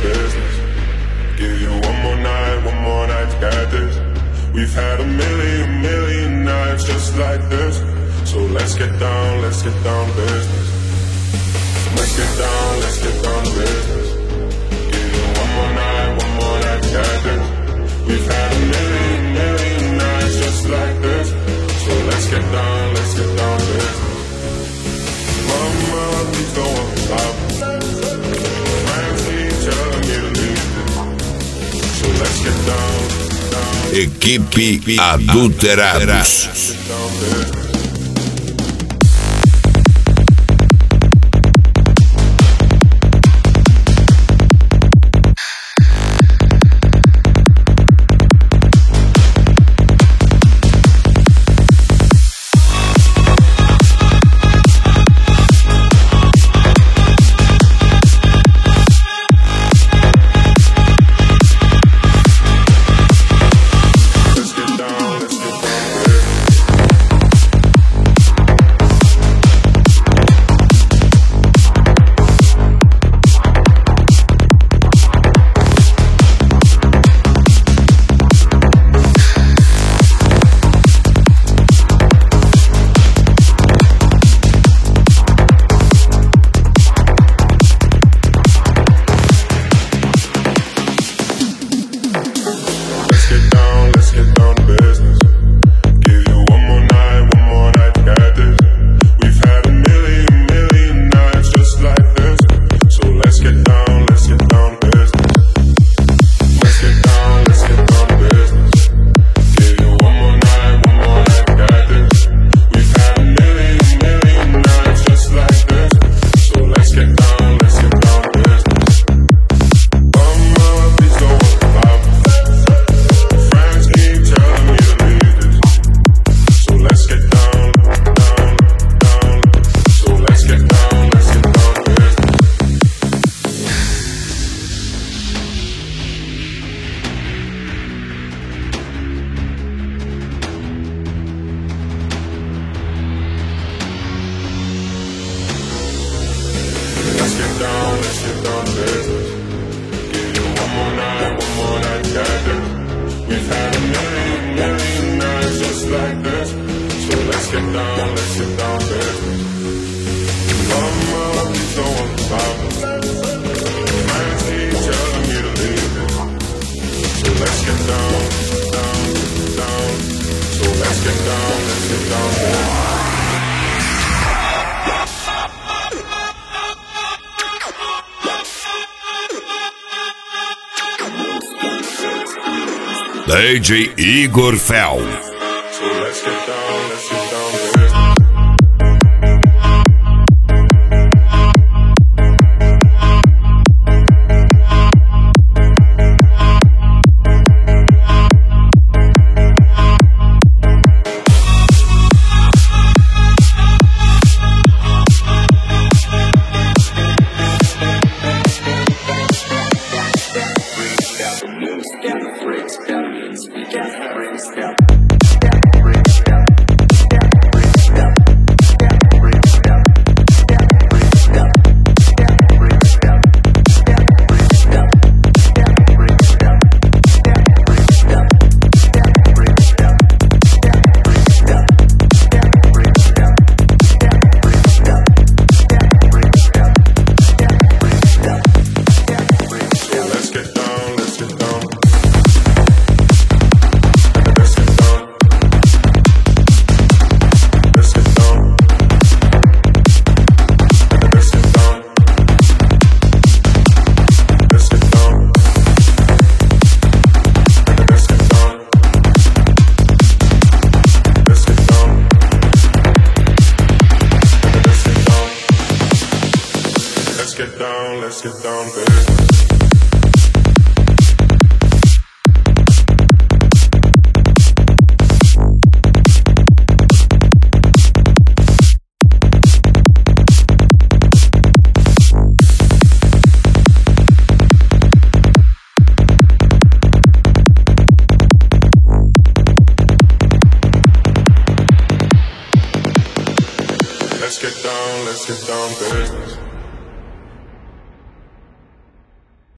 business. Give you one more night to get this. We've had a million nights just like this. So let's get down to business. Let's get down to business. Give you one more night to get this. We've had a million nights just like this. So let's get down to business. Mama, please don't stop. Friends keep telling me to leave this. So let's get down. Equipe Adulterados. Let's get down to business. Give you one more night, got this. We've had a million nights just like this. So let's get down to business. Mama, please don't stop. Friends keep telling me to leave this. So let's get down. So let's get down to business. DJ Igor Fel. So let's get down to business. Let's get down to business. Let's get down to business.